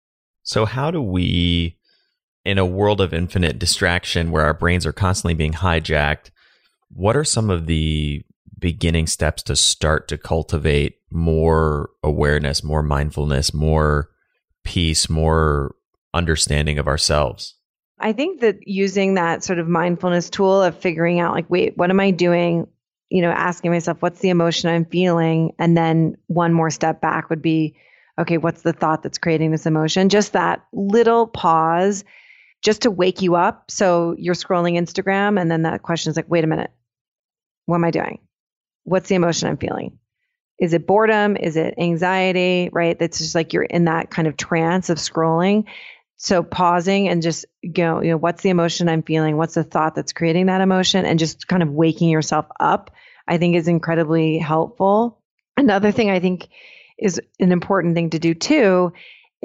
So how do we, in a world of infinite distraction where our brains are constantly being hijacked, what are some of the beginning steps to start to cultivate more awareness, more mindfulness, more peace, more understanding of ourselves? I think that using that sort of mindfulness tool of figuring out, like, wait, what am I doing? You know, asking myself, what's the emotion I'm feeling? And then one more step back would be, okay, what's the thought that's creating this emotion? Just that little pause just to wake you up. So you're scrolling Instagram and then that question is like, wait a minute, what am I doing? What's the emotion I'm feeling? Is it boredom? Is it anxiety, right? That's just like you're in that kind of trance of scrolling. So pausing and just go, you know, what's the emotion I'm feeling? What's the thought that's creating that emotion? And just kind of waking yourself up, I think is incredibly helpful. Another thing I think is an important thing to do too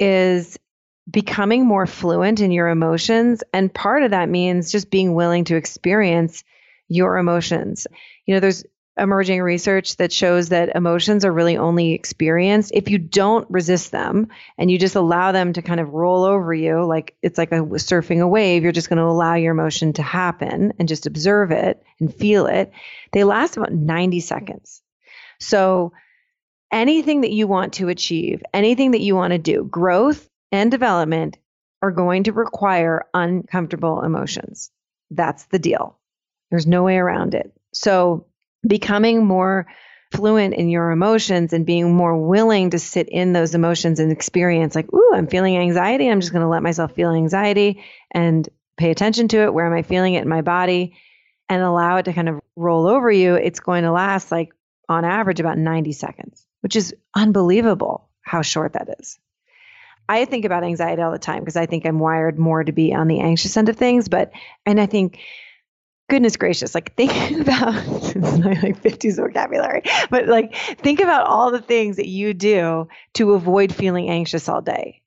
is becoming more fluent in your emotions. And part of that means just being willing to experience your emotions. You know, there's emerging research that shows that emotions are really only experienced if you don't resist them and you just allow them to kind of roll over you. Like it's like a surfing a wave. You're just going to allow your emotion to happen and just observe it and feel it. They last about ninety seconds. So anything that you want to achieve, anything that you want to do, growth and development are going to require uncomfortable emotions. That's the deal. There's no way around it. So becoming more fluent in your emotions and being more willing to sit in those emotions and experience like, ooh, I'm feeling anxiety. I'm just going to let myself feel anxiety and pay attention to it. Where am I feeling it in my body? And allow it to kind of roll over you. It's going to last like on average about ninety seconds, which is unbelievable how short that is. I think about anxiety all the time because I think I'm wired more to be on the anxious end of things. But, and I think, goodness gracious, like think about, it's my like fifties vocabulary, but like think about all the things that you do to avoid feeling anxious all day.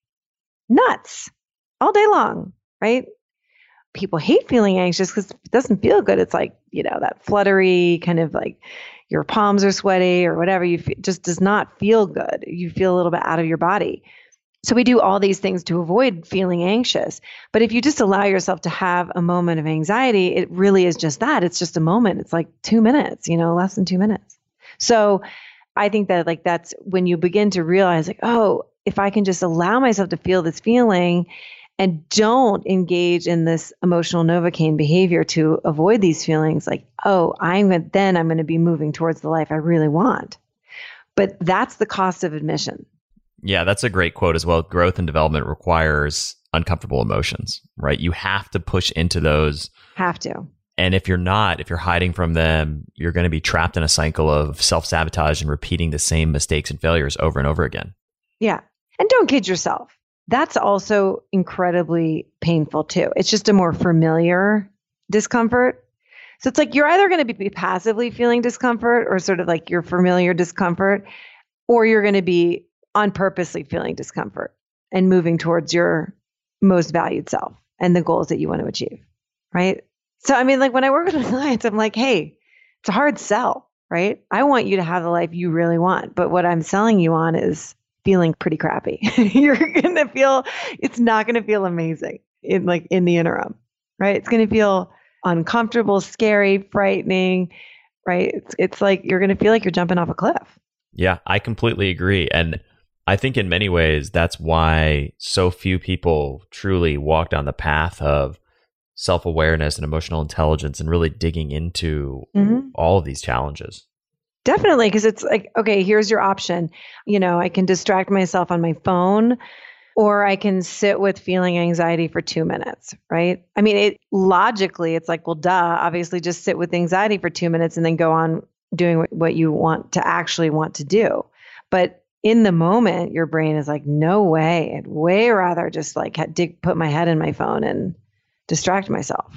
Nuts. All day long, right? People hate feeling anxious because it doesn't feel good. It's like, you know, that fluttery kind of like your palms are sweaty or whatever. You feel, just does not feel good. You feel a little bit out of your body. So we do all these things to avoid feeling anxious. But if you just allow yourself to have a moment of anxiety, it really is just that. It's just a moment. It's like two minutes, you know, less than two minutes. So I think that like that's when you begin to realize like, oh, if I can just allow myself to feel this feeling and don't engage in this emotional Novocaine behavior to avoid these feelings, like, oh, I'm then I'm going to be moving towards the life I really want. But that's the cost of admission. Yeah, that's a great quote as well. Growth and development requires uncomfortable emotions, right? You have to push into those. Have to. And if you're not, if you're hiding from them, you're going to be trapped in a cycle of self-sabotage and repeating the same mistakes and failures over and over again. Yeah. And don't kid yourself. That's also incredibly painful too. It's just a more familiar discomfort. So it's like you're either going to be passively feeling discomfort or sort of like your familiar discomfort, or you're going to be on purposely feeling discomfort and moving towards your most valued self and the goals that you want to achieve, right? So, I mean, like when I work with clients, I'm like, hey, it's a hard sell, right? I want you to have the life you really want. But what I'm selling you on is feeling pretty crappy. You're going to feel, it's not going to feel amazing in like in the interim, right? It's going to feel uncomfortable, scary, frightening, right? It's, it's like you're going to feel like you're jumping off a cliff. Yeah, I completely agree. And I think in many ways, that's why so few people truly walk down the path of self-awareness and emotional intelligence and really digging into mm-hmm. all of these challenges. Definitely, because it's like, okay, here's your option. You know, I can distract myself on my phone, or I can sit with feeling anxiety for two minutes, right? I mean, it logically, it's like, well, duh, obviously just sit with anxiety for two minutes and then go on doing what you want to actually want to do. But in the moment, your brain is like, no way. I'd way rather just like dig, put my head in my phone and distract myself.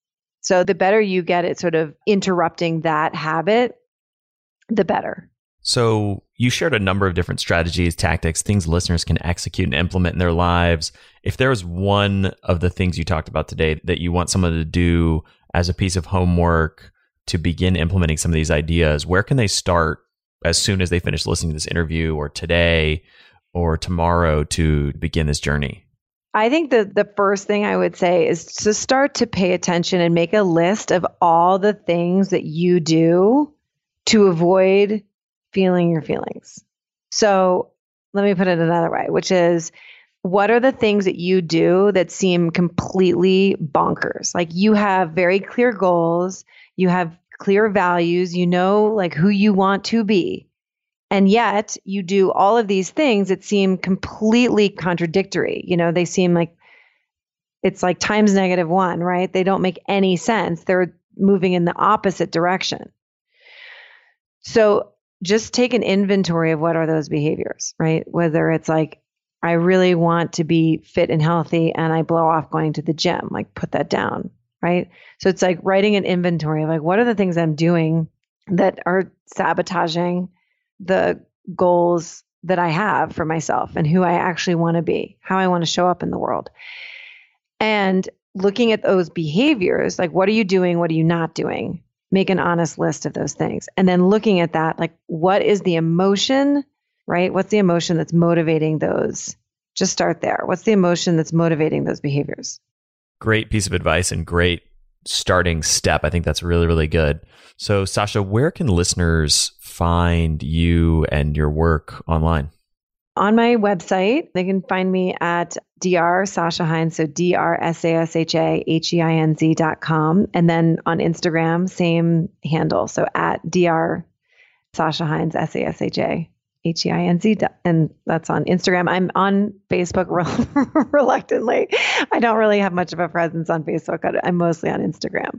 So the better you get at sort of interrupting that habit, the better. So you shared a number of different strategies, tactics, things listeners can execute and implement in their lives. If there was one of the things you talked about today that you want someone to do as a piece of homework to begin implementing some of these ideas, where can they start as soon as they finish listening to this interview, or today or tomorrow, to begin this journey? I think that the first thing I would say is to start to pay attention and make a list of all the things that you do to avoid feeling your feelings. So let me put it another way, which is, what are the things that you do that seem completely bonkers? Like you have very clear goals, you have clear values, you know, like who you want to be. And yet you do all of these things that seem completely contradictory. You know, they seem like it's like times negative one, right? They don't make any sense. They're moving in the opposite direction. So just take an inventory of what are those behaviors, right? Whether it's like, I really want to be fit and healthy and I blow off going to the gym, like put that down, right? So it's like writing an inventory of like, what are the things I'm doing that are sabotaging the goals that I have for myself and who I actually want to be, how I want to show up in the world. And looking at those behaviors, like what are you doing? What are you not doing? make an honest list of those things. And then looking at that, like, what is the emotion, right? What's the emotion that's motivating those? Just start there. What's the emotion that's motivating those behaviors? Great piece of advice and great starting step. I think that's really, really good. So, Sasha, where can listeners find you and your work online? On my website, they can find me at Dr. Sasha Heinz, so D R S A S H A H E I N Z dot com. And then on Instagram, same handle. So at Dr. Sasha Heinz, S A S H A H E I N Z. And that's on Instagram. I'm on Facebook reluctantly. I don't really have much of a presence on Facebook. I'm mostly on Instagram.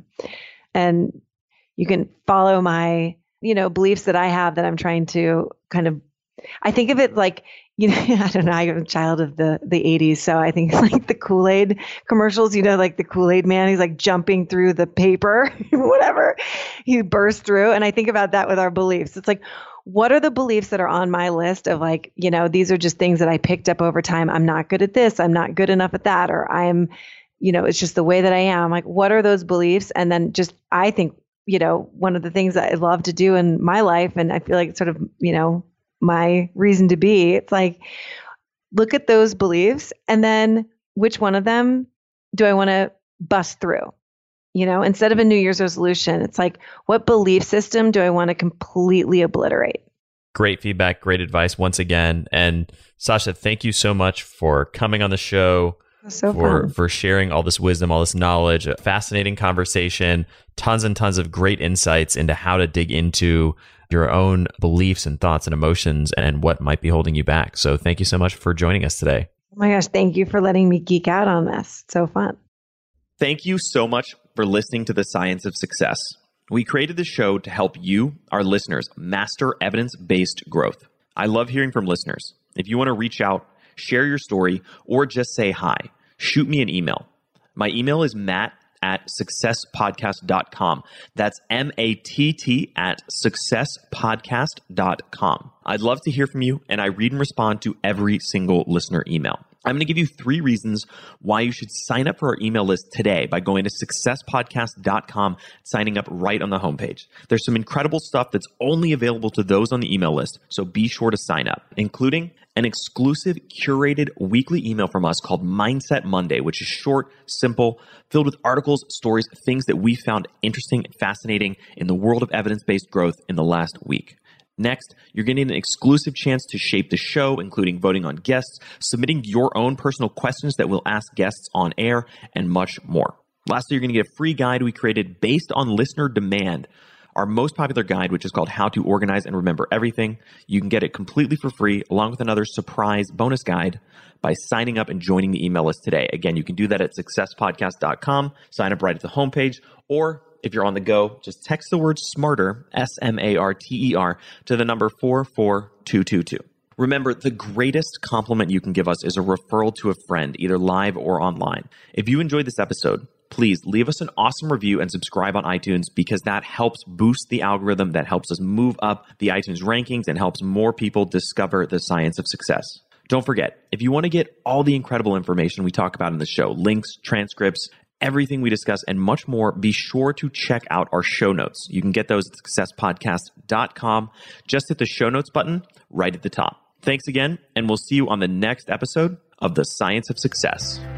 And you can follow my, you know, beliefs that I have that I'm trying to kind of, I think of it like, you know, I don't know, I'm a child of the, the eighties. So I think like the Kool-Aid commercials, you know, like the Kool-Aid man, he's like jumping through the paper, whatever he bursts through. And I think about that with our beliefs. It's like, what are the beliefs that are on my list of like, you know, these are just things that I picked up over time. I'm not good at this. I'm not good enough at that. Or I'm, you know, it's just the way that I am. Like, what are those beliefs? And then just, I think, you know, one of the things that I love to do in my life, and I feel like it's sort of, you know, my reason to be, it's like, look at those beliefs and then which one of them do I want to bust through? You know, instead of a New Year's resolution, it's like, what belief system do I want to completely obliterate? Great feedback, great advice once again. And Sasha, thank you so much for coming on the show, so for, fun. for sharing all this wisdom, all this knowledge, a fascinating conversation, tons and tons of great insights into how to dig into your own beliefs and thoughts and emotions and what might be holding you back. So thank you so much for joining us today. Oh my gosh, thank you for letting me geek out on this. It's so fun. Thank you so much for listening to The Science of Success. We created this show to help you, our listeners, master evidence-based growth. I love hearing from listeners. If you want to reach out, share your story, or just say hi, shoot me an email. My email is matt at success podcast dot com. That's M A T T at success podcast dot com. I'd love to hear from you, and I read and respond to every single listener email. I'm going to give you three reasons why you should sign up for our email list today by going to success podcast dot com, signing up right on the homepage. There's some incredible stuff that's only available to those on the email list, so be sure to sign up, including an exclusive curated weekly email from us called Mindset Monday, which is short, simple, filled with articles, stories, things that we found interesting and fascinating in the world of evidence-based growth in the last week. Next, you're getting an exclusive chance to shape the show, including voting on guests, submitting your own personal questions that we'll ask guests on air, and much more. Lastly, you're going to get a free guide we created based on listener demand, our most popular guide, which is called How to Organize and Remember Everything. You can get it completely for free, along with another surprise bonus guide by signing up and joining the email list today. Again, you can do that at success podcast dot com, sign up right at the homepage, or if you're on the go, just text the word SMARTER, S M A R T E R, to the number four four two two two. Remember, the greatest compliment you can give us is a referral to a friend, either live or online. If you enjoyed this episode, please leave us an awesome review and subscribe on iTunes, because that helps boost the algorithm, that helps us move up the iTunes rankings and helps more people discover the science of success. Don't forget, if you want to get all the incredible information we talk about in the show, links, transcripts, everything we discuss, and much more, be sure to check out our show notes. You can get those at success podcast dot com. Just hit the show notes button right at the top. Thanks again, and we'll see you on the next episode of The Science of Success.